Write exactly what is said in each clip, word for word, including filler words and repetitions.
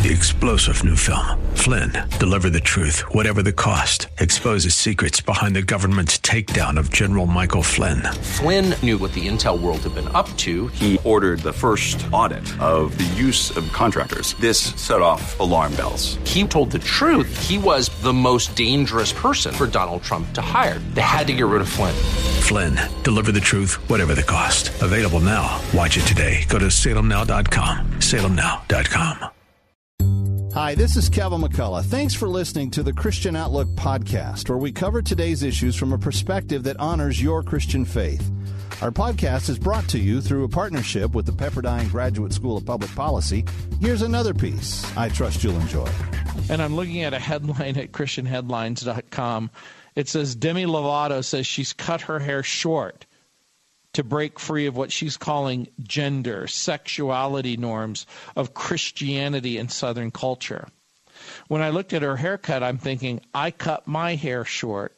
The explosive new film, Flynn, deliver the truth, whatever the cost, exposes secrets behind the government's takedown of General Michael Flynn. Flynn knew what the intel world had been up to. He ordered the first audit of the use of contractors. This set off alarm bells. He told the truth. He was the most dangerous person for Donald Trump to hire. They had to get rid of Flynn. Flynn, deliver the truth, whatever the cost. Available now. Watch it today. Go to salem now dot com. salem now dot com. Hi, this is Kevin McCullough. Thanks for listening to the Christian Outlook podcast, where we cover today's issues from a perspective that honors your Christian faith. Our podcast is brought to you through a partnership with the Pepperdine Graduate School of Public Policy. Here's another piece I trust you'll enjoy. And I'm looking at a headline at christian headlines dot com. It says Demi Lovato says she's cut her hair short to break free of what she's calling gender, sexuality norms of Christianity and Southern culture. When I looked at her haircut, I'm thinking, I cut my hair short,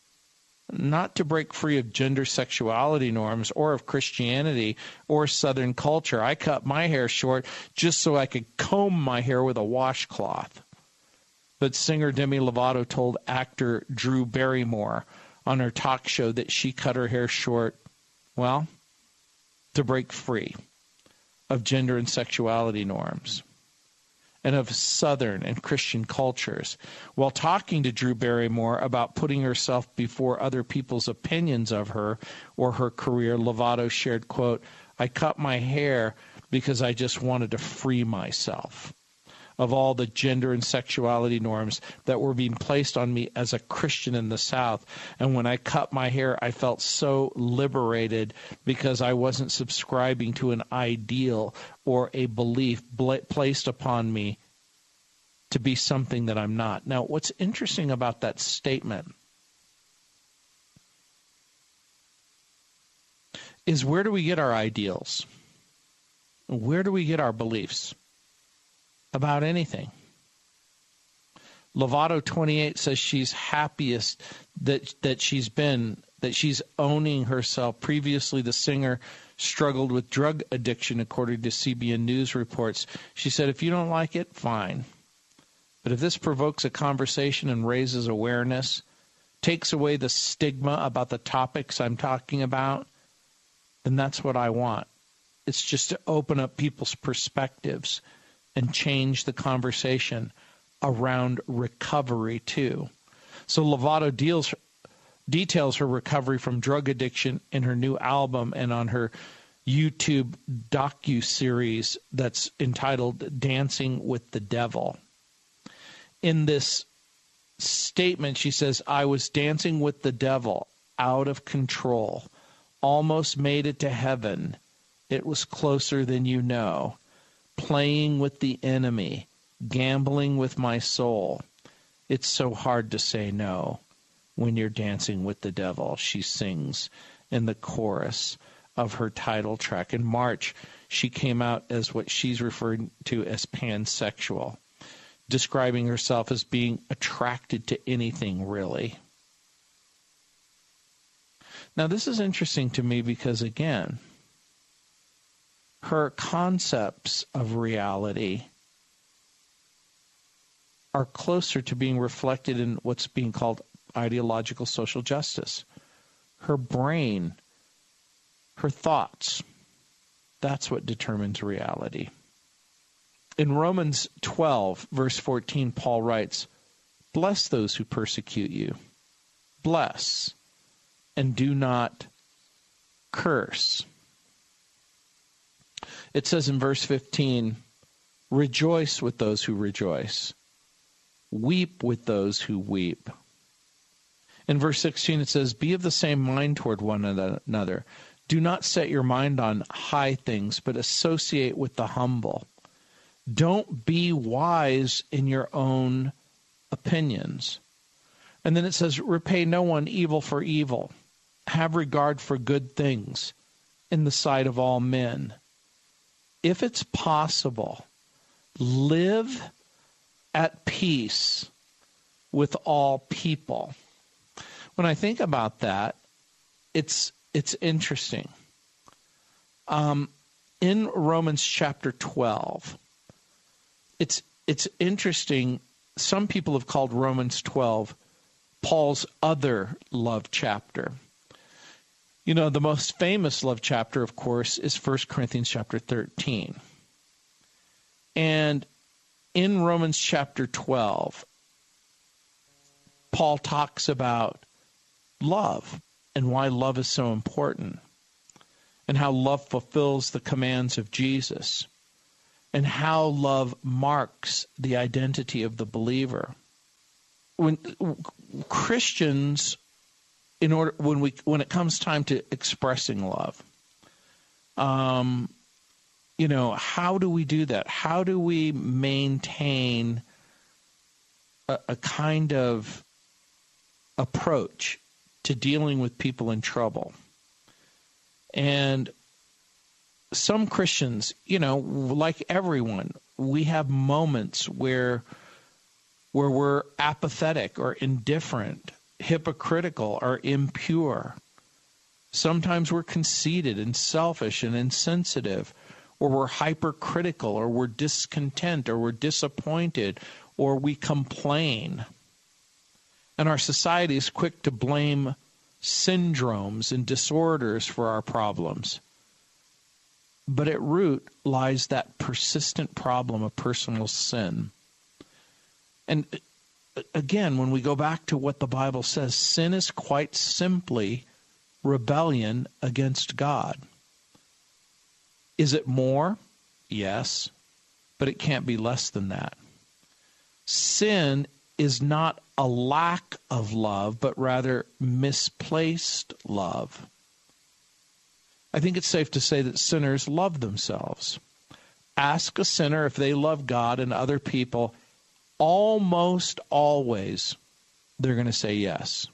not to break free of gender sexuality norms or of Christianity or Southern culture. I cut my hair short just so I could comb my hair with a washcloth. But singer Demi Lovato told actor Drew Barrymore on her talk show that she cut her hair short, well, to break free of gender and sexuality norms and of Southern and Christian cultures. While talking to Drew Barrymore about putting herself before other people's opinions of her or her career, Lovato shared, quote, I cut my hair because I just wanted to free myself of all the gender and sexuality norms that were being placed on me as a Christian in the South. And when I cut my hair, I felt so liberated because I wasn't subscribing to an ideal or a belief placed upon me to be something that I'm not. Now, what's interesting about that statement is, where do we get our ideals? Where do we get our beliefs about anything? Lovato twenty-eight says she's happiest that that she's been, that she's owning herself. Previously, the singer struggled with drug addiction, according to C B N News reports. She said, if you don't like it, fine. But if this provokes a conversation and raises awareness, takes away the stigma about the topics I'm talking about, then that's what I want. It's just to open up people's perspectives and change the conversation around recovery, too. So Lovato deals, details her recovery from drug addiction in her new album and on her YouTube docu-series that's entitled Dancing with the Devil. In this statement, she says, I was dancing with the devil, out of control, almost made it to heaven. It was closer than you know. Playing with the enemy, gambling with my soul. It's so hard to say no when you're dancing with the devil, she sings in the chorus of her title track. In March, she came out as what she's referred to as pansexual, describing herself as being attracted to anything, really. Now, this is interesting to me because, again, her concepts of reality are closer to being reflected in what's being called ideological social justice. Her brain, her thoughts, that's what determines reality. In Romans twelve, verse fourteen, Paul writes, bless those who persecute you. Bless, and do not curse. It says in verse fifteen, rejoice with those who rejoice. Weep with those who weep. In verse sixteen, it says, be of the same mind toward one another. Do not set your mind on high things, but associate with the humble. Don't be wise in your own opinions. And then it says, repay no one evil for evil. Have regard for good things in the sight of all men. If it's possible, live at peace with all people. When I think about that, it's it's interesting. Um, in Romans chapter twelve, it's it's interesting. Some people have called Romans twelve Paul's other love chapter. You know, the most famous love chapter, of course, is First Corinthians chapter thirteen. And in Romans chapter twelve, Paul talks about love and why love is so important, and how love fulfills the commands of Jesus, and how love marks the identity of the believer. When Christians, in order when we when it comes time to expressing love, um, you know, how do we do that? How do we maintain a, a kind of approach to dealing with people in trouble? And some Christians, you know, like everyone, we have moments where where we're apathetic or indifferent, hypocritical or impure. Sometimes we're conceited and selfish and insensitive, or we're hypercritical, or we're discontent, or we're disappointed, or we complain. And our society is quick to blame syndromes and disorders for our problems. But at root lies that persistent problem of personal sin. And again, when we go back to what the Bible says, sin is quite simply rebellion against God. Is it more? Yes, but it can't be less than that. Sin is not a lack of love, but rather misplaced love. I think it's safe to say that sinners love themselves. Ask a sinner if they love God and other people. Almost always, they're going to say yes.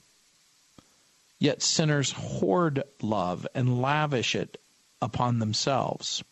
Yet sinners hoard love and lavish it upon themselves.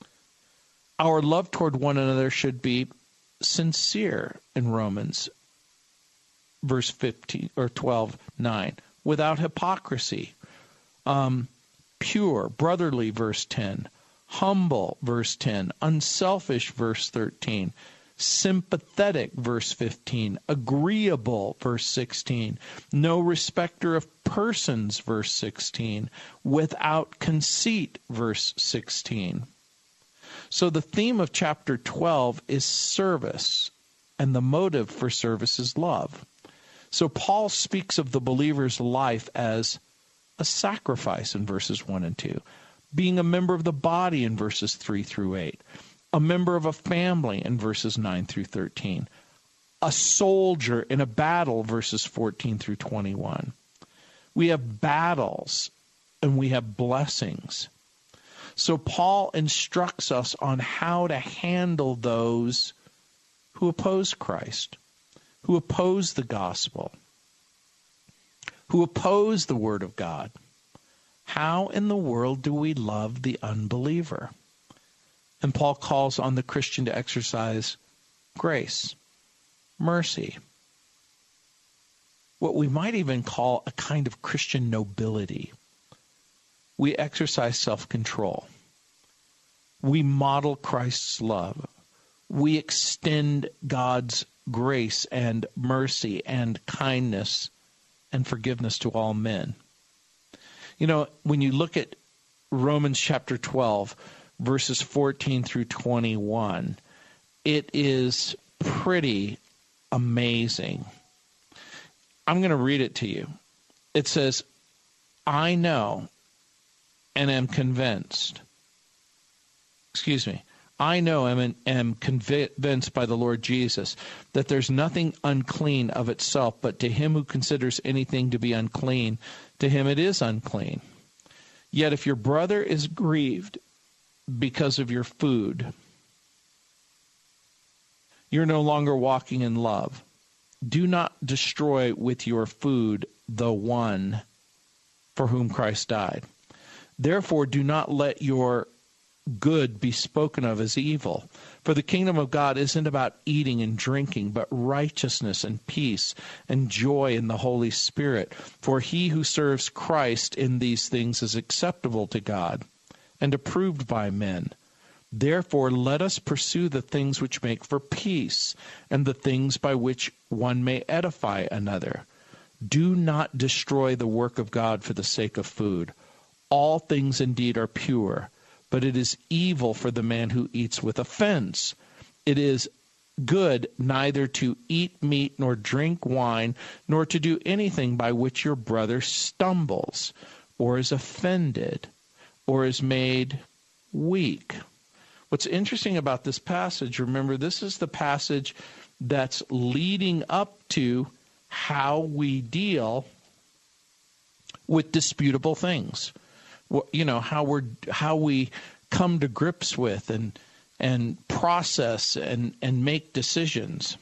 Our love toward one another should be sincere in Romans verse fifteen or twelve nine, without hypocrisy. Um, pure, brotherly, verse ten. Humble, verse ten. Unselfish, verse thirteen. Sympathetic, verse fifteen. Agreeable, verse sixteen. No respecter of persons, verse sixteen. Without conceit, verse sixteen. So the theme of chapter twelve is service, and the motive for service is love. So Paul speaks of the believer's life as a sacrifice in verses one and two, being a member of the body in verses three through eight, a member of a family in verses nine through thirteen, a soldier in a battle, verses fourteen through twenty-one. We have battles and we have blessings. So Paul instructs us on how to handle those who oppose Christ, who oppose the gospel, who oppose the word of God. How in the world do we love the unbeliever? And Paul calls on the Christian to exercise grace, mercy, what we might even call a kind of Christian nobility. We exercise self-control. We model Christ's love. We extend God's grace and mercy and kindness and forgiveness to all men. You know, when you look at Romans chapter twelve, verses fourteen through twenty-one, it is pretty amazing. I'm going to read it to you. It says, I know and am convinced, excuse me, I know and am convinced by the Lord Jesus that there's nothing unclean of itself, but to him who considers anything to be unclean, to him it is unclean. Yet if your brother is grieved because of your food, you're no longer walking in love. Do not destroy with your food the one for whom Christ died. Therefore, do not let your good be spoken of as evil. For the kingdom of God isn't about eating and drinking, but righteousness and peace and joy in the Holy Spirit. For he who serves Christ in these things is acceptable to God and approved by men. Therefore, let us pursue the things which make for peace, and the things by which one may edify another. Do not destroy the work of God for the sake of food. All things indeed are pure, but it is evil for the man who eats with offense. It is good neither to eat meat nor drink wine, nor to do anything by which your brother stumbles, or is offended, or is made weak. What's interesting about this passage, remember, this is the passage that's leading up to how we deal with disputable things. You know, how we're how we come to grips with and and process and, and make decisions.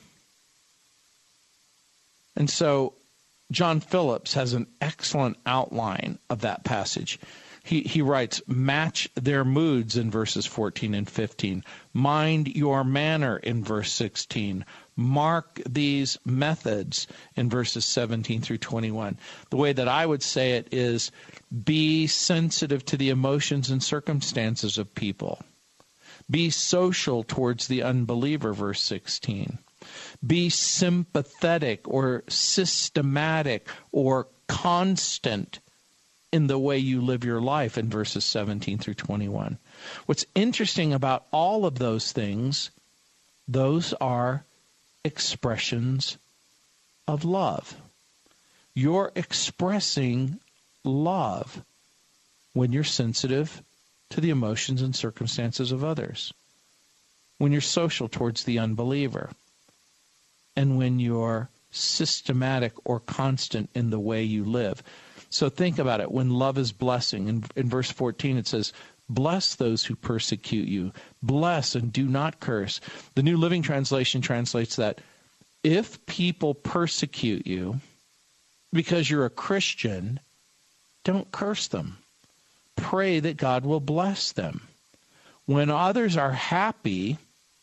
And so John Phillips has an excellent outline of that passage. He, he writes, match their moods in verses fourteen and fifteen. Mind your manner in verse sixteen. Mark these methods in verses seventeen through twenty-one. The way that I would say it is, be sensitive to the emotions and circumstances of people. Be social towards the unbeliever, verse sixteen. Be sympathetic or systematic or constant in the way you live your life in verses seventeen through twenty-one. What's interesting about all of those things, those are expressions of love. You're expressing love when you're sensitive to the emotions and circumstances of others, when you're social towards the unbeliever, and when you're systematic or constant in the way you live. So think about it. When love is blessing, in, in verse fourteen it says, bless those who persecute you. Bless and do not curse. The New Living Translation translates that, if people persecute you because you're a Christian, don't curse them. Pray that God will bless them. When others are happy,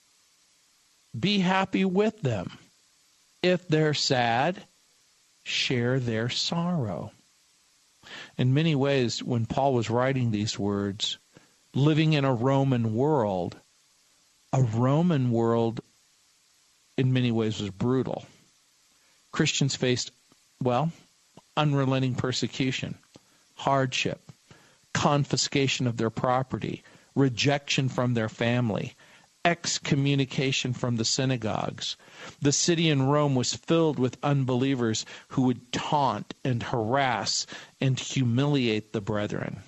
be happy with them. If they're sad, share their sorrow. In many ways, when Paul was writing these words, living in a Roman world, a Roman world in many ways was brutal. Christians faced, well, unrelenting persecution, hardship, confiscation of their property, rejection from their family, excommunication from the synagogues. The city in Rome was filled with unbelievers who would taunt and harass and humiliate the brethren.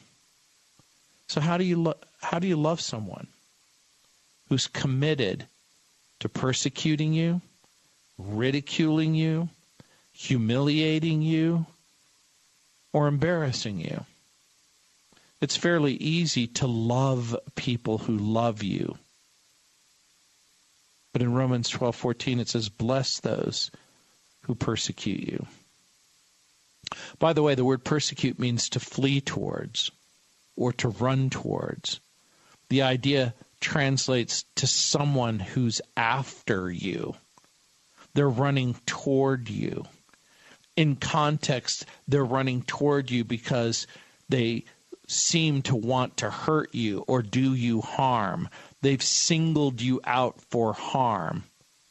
So how do you lo- how do you love someone who's committed to persecuting you, ridiculing you, humiliating you, or embarrassing you? It's fairly easy to love people who love you. But in Romans twelve fourteen, it says, bless those who persecute you. By the way, the word persecute means to flee towards or to run towards. The idea translates to someone who's after you. They're running toward you. In context, they're running toward you because they seem to want to hurt you or do you harm. They've singled you out for harm.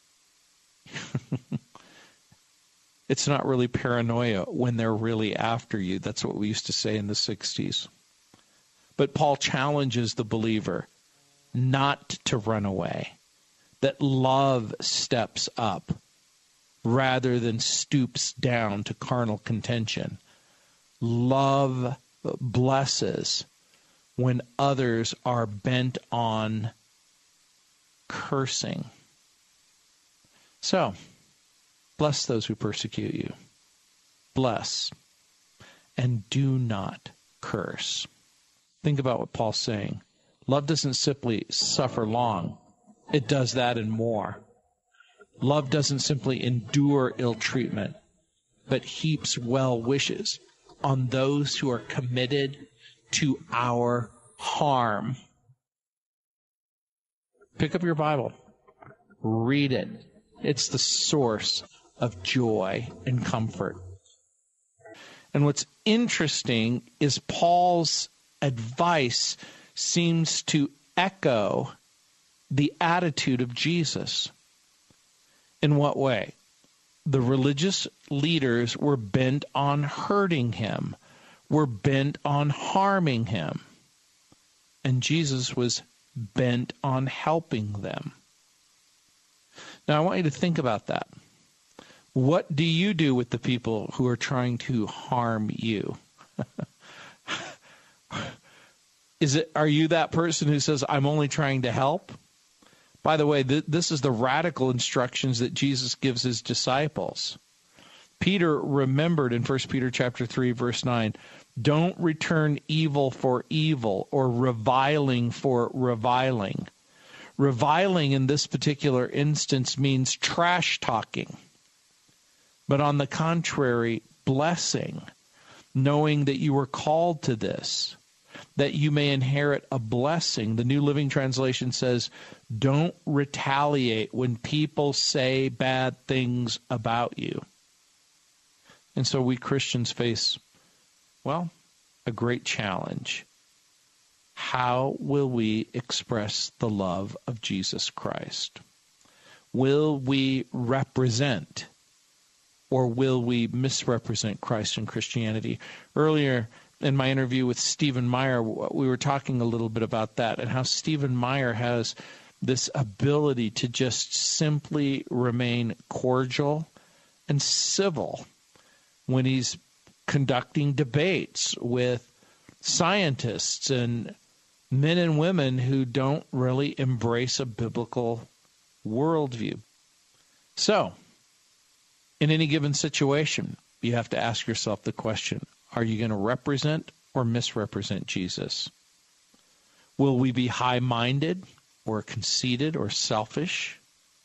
It's not really paranoia when they're really after you. That's what we used to say in the sixties. But Paul challenges the believer not to run away, that love steps up rather than stoops down to carnal contention. Love blesses when others are bent on cursing. So, bless those who persecute you. Bless, and do not curse. Think about what Paul's saying. Love doesn't simply suffer long. It does that and more. Love doesn't simply endure ill treatment, but heaps well wishes on those who are committed to our harm. Pick up your Bible. Read it. It's the source of joy and comfort. And what's interesting is Paul's advice seems to echo the attitude of Jesus. In what way? The religious leaders were bent on hurting him, were bent on harming him. And Jesus was bent on helping them. Now, I want you to think about that. What do you do with the people who are trying to harm you? Is it? Are you that person who says, I'm only trying to help? By the way, th- this is the radical instructions that Jesus gives his disciples. Peter remembered in First Peter chapter three, verse nine, don't return evil for evil or reviling for reviling. Reviling in this particular instance means trash talking. But on the contrary, blessing, knowing that you were called to this, that you may inherit a blessing. The New Living Translation says, don't retaliate when people say bad things about you. And so we Christians face, well, a great challenge. How will we express the love of Jesus Christ? Will we represent or will we misrepresent Christ and Christianity? Earlier in my interview with Stephen Meyer, we were talking a little bit about that and how Stephen Meyer has this ability to just simply remain cordial and civil when he's conducting debates with scientists and men and women who don't really embrace a biblical worldview. So, in any given situation, you have to ask yourself the question, are you going to represent or misrepresent Jesus? Will we be high-minded or conceited or selfish?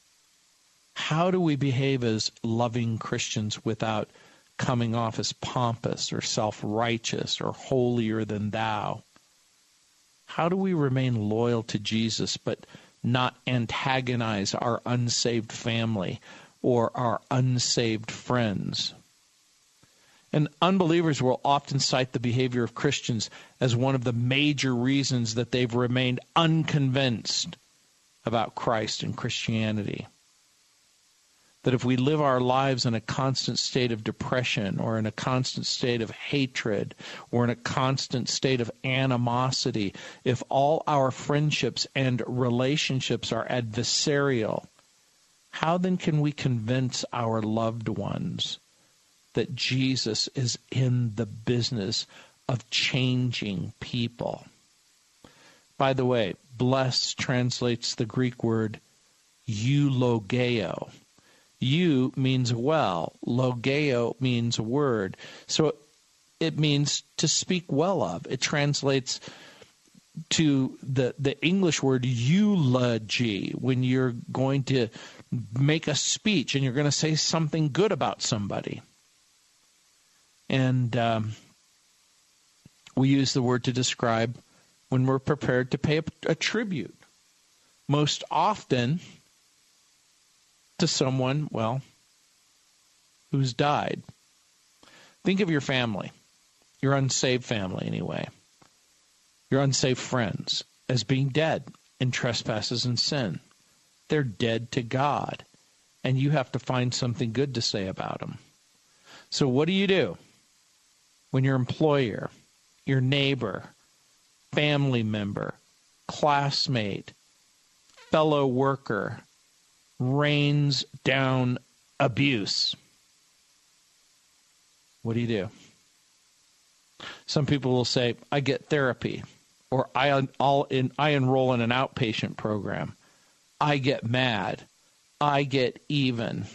How do we behave as loving Christians without coming off as pompous or self-righteous or holier than thou? How do we remain loyal to Jesus but not antagonize our unsaved family or our unsaved friends? And unbelievers will often cite the behavior of Christians as one of the major reasons that they've remained unconvinced about Christ and Christianity. That if we live our lives in a constant state of depression or in a constant state of hatred or in a constant state of animosity, if all our friendships and relationships are adversarial, how then can we convince our loved ones that Jesus is in the business of changing people? By the way, bless translates the Greek word eulogeo. Eu means well, logeo means word. So it means to speak well of. It translates to the, the English word eulogy, when you're going to make a speech and you're going to say something good about somebody. And um, we use the word to describe when we're prepared to pay a, a tribute. Most often to someone, well, who's died. Think of your family, your unsaved family anyway, your unsaved friends as being dead in trespasses and sin. They're dead to God, and you have to find something good to say about them. So what do you do when your employer, your neighbor, family member, classmate, fellow worker rains down abuse? What do you do? Some people will say, I get therapy, or I, I'll in, I enroll in an outpatient program. I get mad. I get even.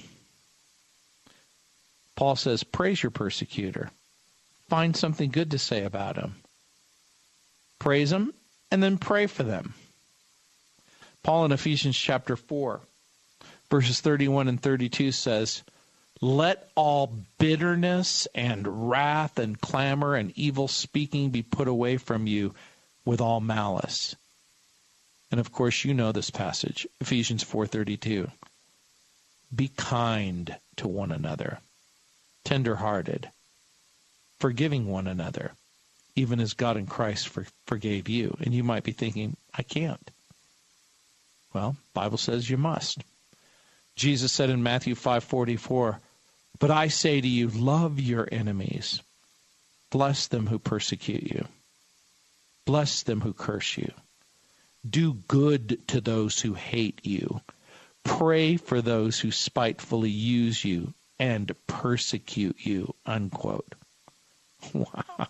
Paul says, praise your persecutor. Find something good to say about him. Praise him, and then pray for them. Paul in Ephesians chapter four, verses thirty-one and thirty-two says, let all bitterness and wrath and clamor and evil speaking be put away from you with all malice. And of course, you know this passage, Ephesians four thirty-two. Be kind to one another, tender-hearted, forgiving one another, even as God in Christ for, forgave you. And you might be thinking, I can't. Well, the Bible says you must. Jesus said in Matthew five forty-four, "But I say to you, love your enemies. Bless them who persecute you. Bless them who curse you. Do good to those who hate you. Pray for those who spitefully use you and persecute you," unquote. Wow.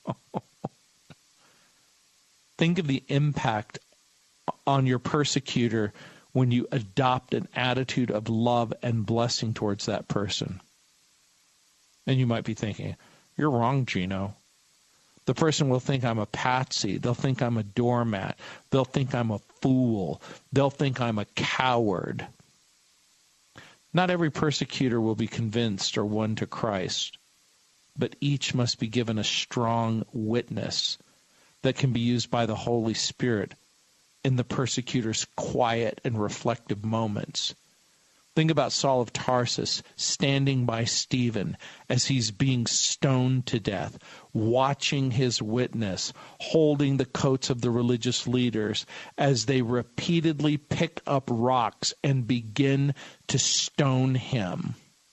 Think of the impact on your persecutor when you adopt an attitude of love and blessing towards that person. And you might be thinking, you're wrong, Gino. The person will think I'm a patsy. They'll think I'm a doormat. They'll think I'm a fool. They'll think I'm a coward. Not every persecutor will be convinced or won to Christ, but each must be given a strong witness that can be used by the Holy Spirit in the persecutor's quiet and reflective moments. Think about Saul of Tarsus standing by Stephen as he's being stoned to death, watching his witness, holding the coats of the religious leaders as they repeatedly pick up rocks and begin to stone him.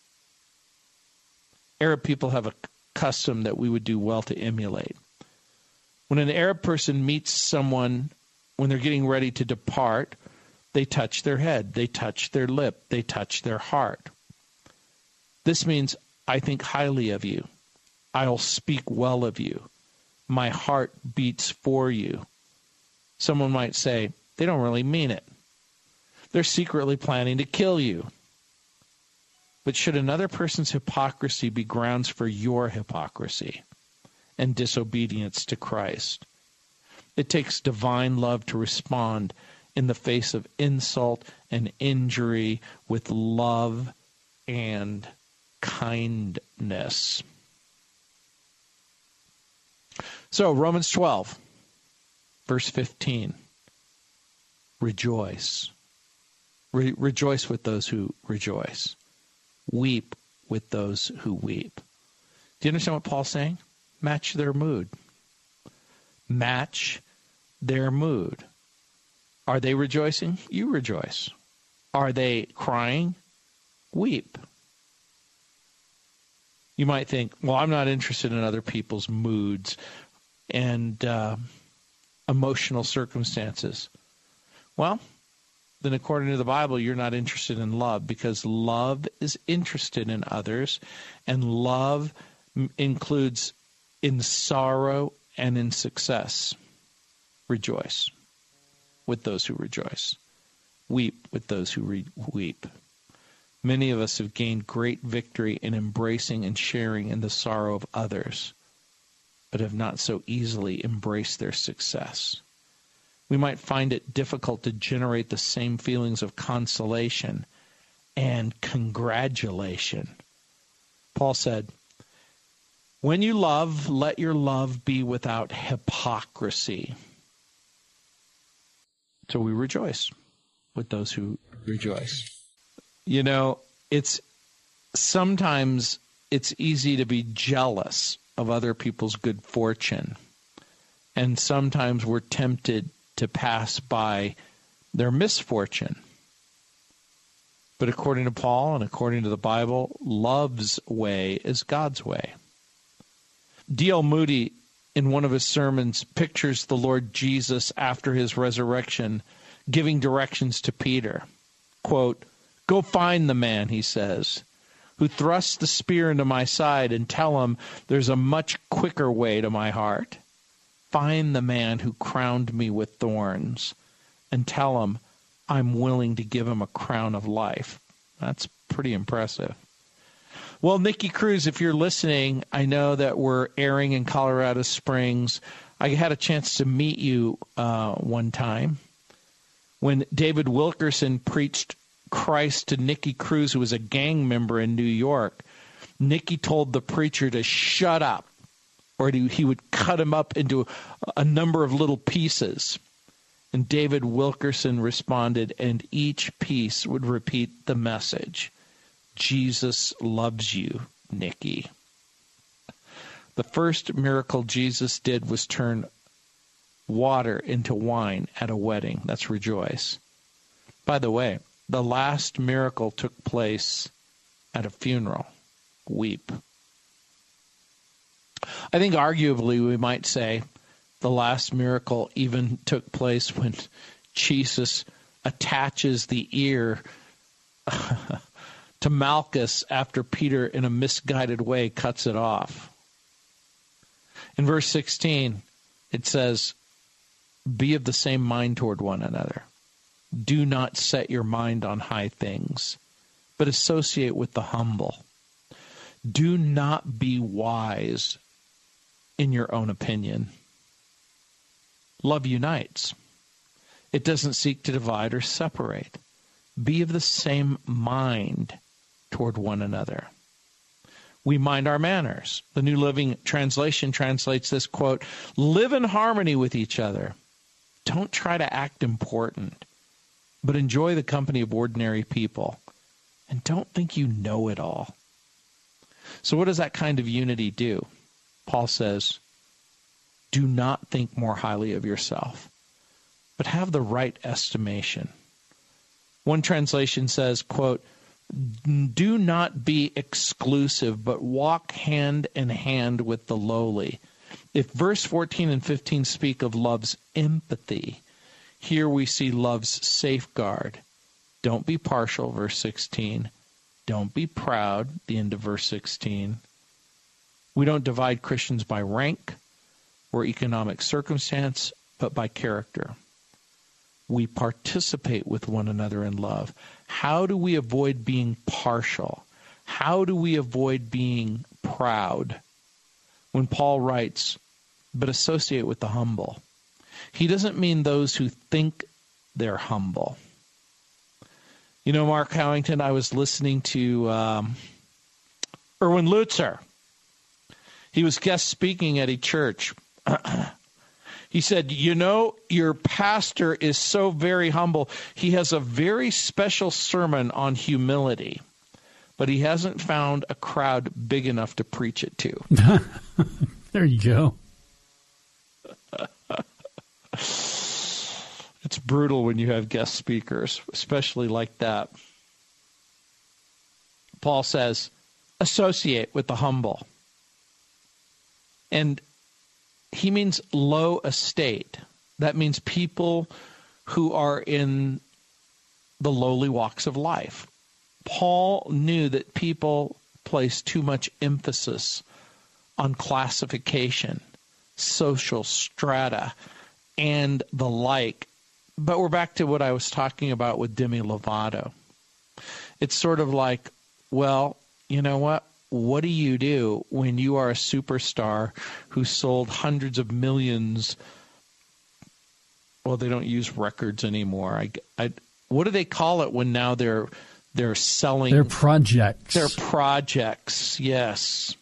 Arab people have a custom that we would do well to emulate. When an Arab person meets someone when they're getting ready to depart, they touch their head, they touch their lip, they touch their heart. This means, I think highly of you. I'll speak well of you. My heart beats for you. Someone might say, they don't really mean it. They're secretly planning to kill you. But should another person's hypocrisy be grounds for your hypocrisy and disobedience to Christ? It takes divine love to respond in the face of insult and injury with love and kindness. So, Romans twelve, verse fifteen. Rejoice. Re- rejoice with those who rejoice. Weep with those who weep. Do you understand what Paul's saying? Match their mood. Match their mood. Are they rejoicing? You rejoice. Are they crying? Weep. You might think, well, I'm not interested in other people's moods and uh, emotional circumstances. Well, then according to the Bible, you're not interested in love, because love is interested in others, and love m- includes in sorrow and in success. Rejoice with those who rejoice. Weep with those who re- weep. Many of us have gained great victory in embracing and sharing in the sorrow of others, but have not so easily embraced their success. We might find it difficult to generate the same feelings of consolation and congratulation. Paul said, when you love, let your love be without hypocrisy. So we rejoice with those who rejoice. You know, it's sometimes it's easy to be jealous of other people's good fortune. And sometimes we're tempted to pass by their misfortune. But according to Paul and according to the Bible, love's way is God's way. D L Moody, in one of his sermons, pictures the Lord Jesus after his resurrection giving directions to Peter. Quote, "Go find the man," he says, "who thrusts the spear into my side, and tell him there's a much quicker way to my heart. Find the man who crowned me with thorns, and tell him I'm willing to give him a crown of life." That's pretty impressive. Well, Nikki Cruz, if you're listening, I know that we're airing in Colorado Springs. I had a chance to meet you uh, one time when David Wilkerson preached Christ to Nikki Cruz, who was a gang member in New York. Nikki told the preacher to shut up, or he would cut him up into a number of little pieces. And David Wilkerson responded, and each piece would repeat the message. Jesus loves you, Nikki. The first miracle Jesus did was turn water into wine at a wedding. That's rejoice. By the way, the last miracle took place at a funeral. Weep. I think arguably we might say the last miracle even took place when Jesus attaches the ear to Malchus after Peter, in a misguided way, cuts it off. In verse sixteen, it says, "Be of the same mind toward one another. Do not set your mind on high things, but associate with the humble. Do not be wise in your own opinion." Love unites. It doesn't seek to divide or separate. Be of the same mind toward one another. We mind our manners. The New Living Translation translates this, quote, "Live in harmony with each other. Don't try to act important, but enjoy the company of ordinary people. And don't think you know it all." So what does that kind of unity do? Paul says, do not think more highly of yourself, but have the right estimation. One translation says, quote, "Do not be exclusive, but walk hand in hand with the lowly." If verse fourteen and fifteen speak of love's empathy, here we see love's safeguard. Don't be partial, verse sixteen. Don't be proud, the end of verse sixteen. We don't divide Christians by rank or economic circumstance, but by character. We participate with one another in love. How do we avoid being partial? How do we avoid being proud? When Paul writes, "But associate with the humble," he doesn't mean those who think they're humble. You know, Mark Howington, I was listening to um, Erwin Lutzer. He was guest speaking at a church. He said, you know, your pastor is so very humble. He has a very special sermon on humility, but he hasn't found a crowd big enough to preach it to. There you go. It's brutal when you have guest speakers, especially like that. Paul says, associate with the humble. And he means low estate. That means people who are in the lowly walks of life. Paul knew that people place too much emphasis on classification, social strata, and the like. But we're back to what I was talking about with Demi Lovato. It's sort of like, well, you know what? What do you do when you are a superstar who sold hundreds of millions? Well, they don't use records anymore. I, I, what do they call it when now they're they're selling? Their projects. Their projects, yes.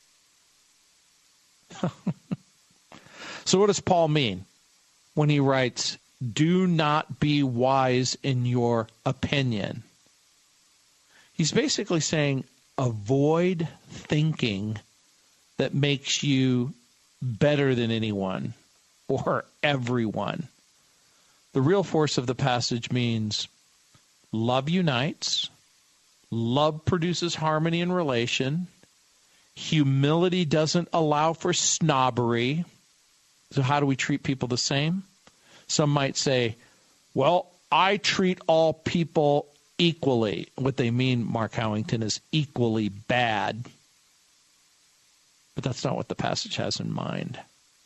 So what does Paul mean when he writes, do not be wise in your opinion? He's basically saying, avoid thinking that makes you better than anyone or everyone. The real force of the passage means love unites, love produces harmony in relation, humility doesn't allow for snobbery. So how do we treat people the same? Some might say, well, I treat all people equally. What they mean, Mark Howington, is equally bad. But that's not what the passage has in mind.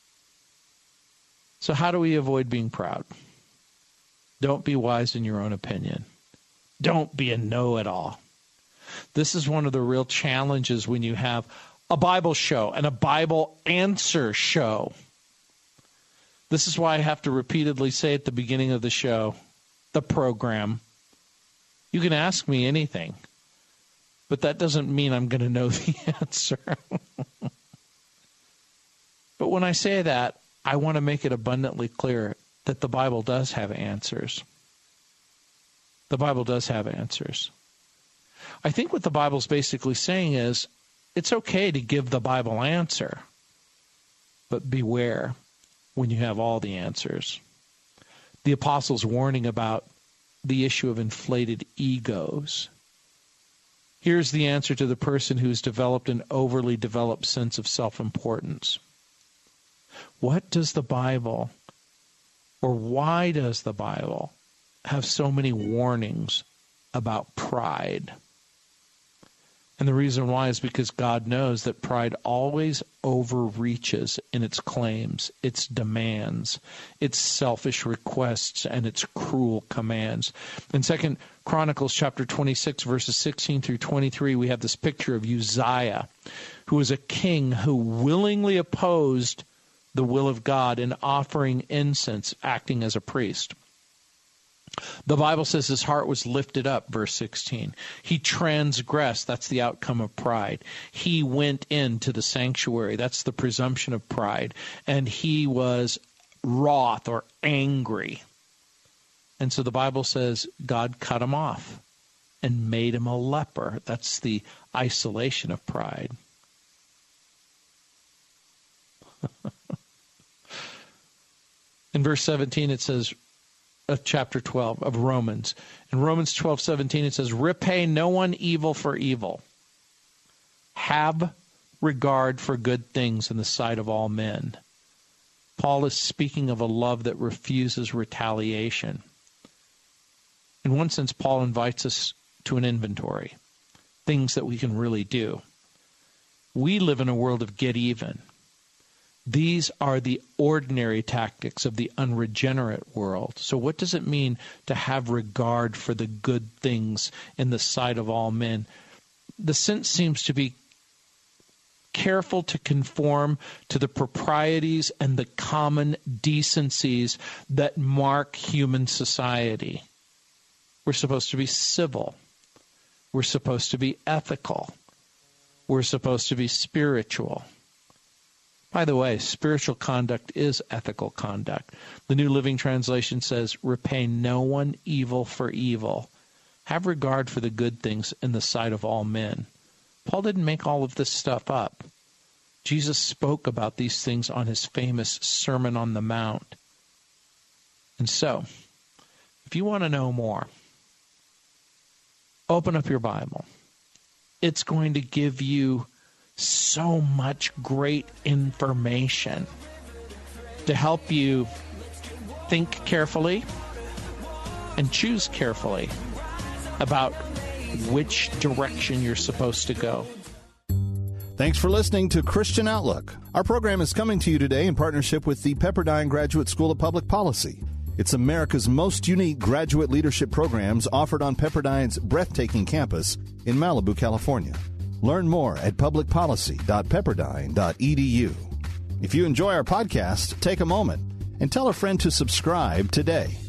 So how do we avoid being proud? Don't be wise in your own opinion. Don't be a know-it-all. This is one of the real challenges when you have a Bible show and a Bible answer show. This is why I have to repeatedly say at the beginning of the show, the program, you can ask me anything, but that doesn't mean I'm going to know the answer. But when I say that, I want to make it abundantly clear that the Bible does have answers. The Bible does have answers. I think what the Bible's basically saying is, it's okay to give the Bible answer, but beware when you have all the answers. The apostles' warning about the issue of inflated egos. Here's the answer to the person who's developed an overly developed sense of self-importance. What does the Bible, or why does the Bible, have so many warnings about pride? And the reason why is because God knows that pride always overreaches in its claims, its demands, its selfish requests, and its cruel commands. In Second Chronicles chapter twenty-six, verses sixteen through twenty-three, we have this picture of Uzziah, who was a king who willingly opposed the will of God in offering incense, acting as a priest. The Bible says his heart was lifted up, verse sixteen. He transgressed, that's the outcome of pride. He went into the sanctuary, that's the presumption of pride. And he was wroth or angry. And so the Bible says God cut him off and made him a leper. That's the isolation of pride. In verse seventeen it says, of chapter twelve of Romans. In Romans twelve seventeen it says, repay no one evil for evil. Have regard for good things in the sight of all men. Paul is speaking of a love that refuses retaliation. In one sense, Paul invites us to an inventory, things that we can really do. We live in a world of get even. These are the ordinary tactics of the unregenerate world. So what does it mean to have regard for the good things in the sight of all men? The sense seems to be careful to conform to the proprieties and the common decencies that mark human society. We're supposed to be civil. We're supposed to be ethical. We're supposed to be spiritual. By the way, spiritual conduct is ethical conduct. The New Living Translation says, repay no one evil for evil. Have regard for the good things in the sight of all men. Paul didn't make all of this stuff up. Jesus spoke about these things on his famous Sermon on the Mount. And so, if you want to know more, open up your Bible. It's going to give you so much great information to help you think carefully and choose carefully about which direction you're supposed to go. Thanks for listening to Christian Outlook. Our program is coming to you today in partnership with the Pepperdine Graduate School of Public Policy. It's America's most unique graduate leadership programs offered on Pepperdine's breathtaking campus in Malibu, California. Learn more at public policy dot pepperdine dot e d u. If you enjoy our podcast, take a moment and tell a friend to subscribe today.